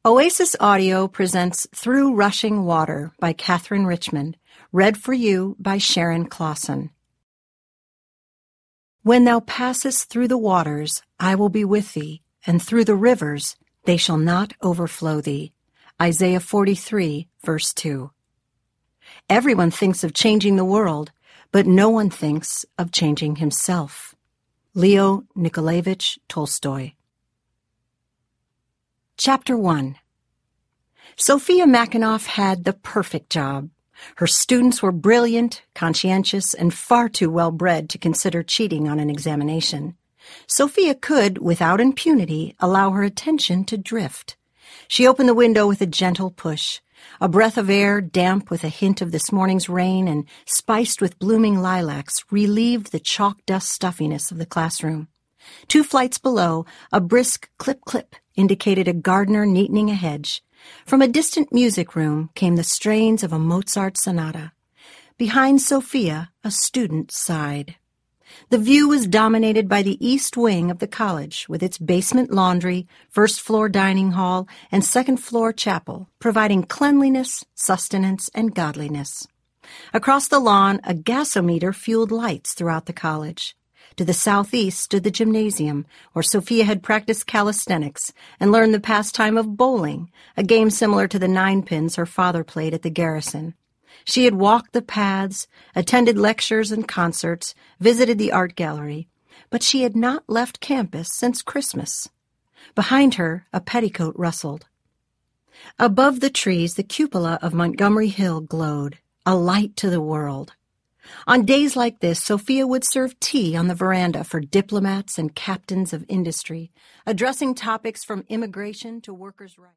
Oasis Audio presents Through Rushing Water by Catherine Richmond, read for you by Sharon Clausen. When thou passest through the waters, I will be with thee, and through the rivers, they shall not overflow thee. Isaiah 43, verse 2. Everyone thinks of changing the world, but no one thinks of changing himself. Leo Nikolaevich Tolstoy. Chapter 1. Sophia Makhanoff had the perfect job. Her students were brilliant, conscientious, and far too well-bred to consider cheating on an examination. Sophia could, without impunity, allow her attention to drift. She opened the window with a gentle push. A breath of air, damp with a hint of this morning's rain and spiced with blooming lilacs, relieved the chalk dust stuffiness of the classroom. 2 flights below, a brisk clip-clip indicated a gardener neatening a hedge. From a distant music room came the strains of a Mozart sonata. Behind Sophia, a student sighed. The view was dominated by the east wing of the college, with its basement laundry, first-floor dining hall, and second-floor chapel, providing cleanliness, sustenance, and godliness. Across the lawn, a gasometer fueled lights throughout the college. To the southeast stood the gymnasium, where Sophia had practiced calisthenics and learned the pastime of bowling, a game similar to the 9-pins her father played at the Garrison. She had walked the paths, attended lectures and concerts, visited the art gallery, but she had not left campus since Christmas. Behind her, a petticoat rustled. Above the trees, the cupola of Montgomery Hill glowed, a light to the world. On days like this, Sophia would serve tea on the veranda for diplomats and captains of industry, addressing topics from immigration to workers' rights.